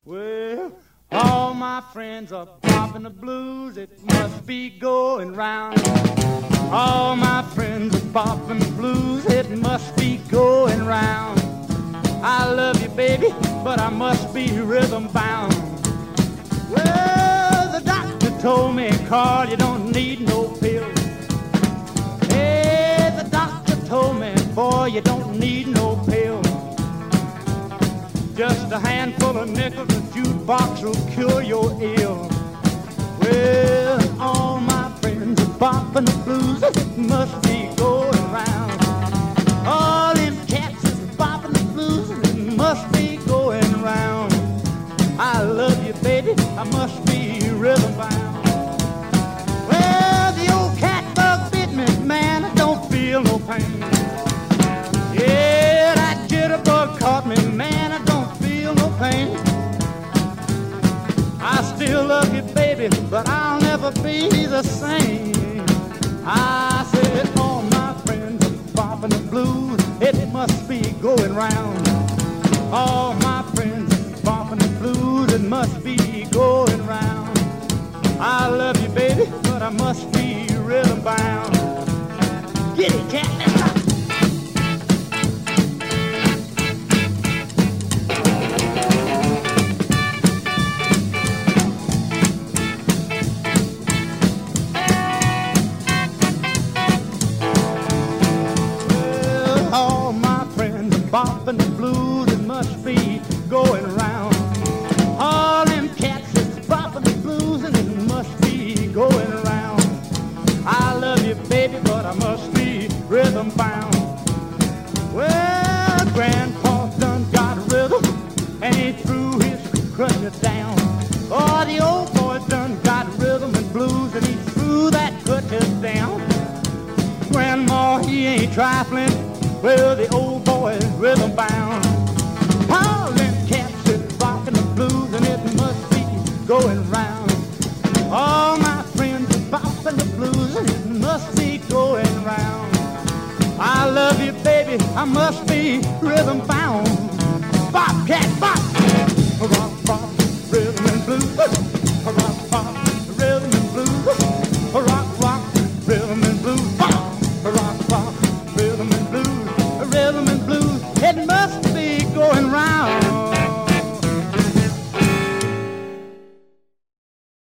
Well, all my friends are popping the blues, it must be going round. All my friends are popping the blues, it must be going round. I love you, baby, but I must be rhythm bound. Well, the doctor told me, Carl, you don't need no pills. Hey, the doctor told me, boy, you don't need no pills. Just a handful of nickels, a jukebox will cure your ill. Well, all my friends are popping the blues, it must be going round. All them cats is popping the blues, it must be going round. I love you, baby, I must be rhythm bound. Well, the old cat bug bit me, man, I don't feel no pain. Yeah, that jitterbug caught me, man, I don't feel no pain. I still love you, baby, but I'll never be the same. I said all my friends are popping the blues, it must be going round. All my friends are popping the blues, it must be going round. I love you, baby, but I must be rhythm bound. Get it, cat, let's rock. Bopping the blues, it must be going round. All them cats is bopping the blues, and it must be going round. I love you, baby, but I must be rhythm bound. Well, Grandpa done got rhythm, and he threw his crutcher down. Oh, the old boy done got rhythm and blues, and he threw that crutcher down. Grandma, he ain't trifling. Well, the old boy is rhythm bound. All them cats is rocking the blues, and it must be going round. All my friends are bopping the blues, and it must be going round. I love you, baby, I must be rhythm bound. Bop, cat, bop.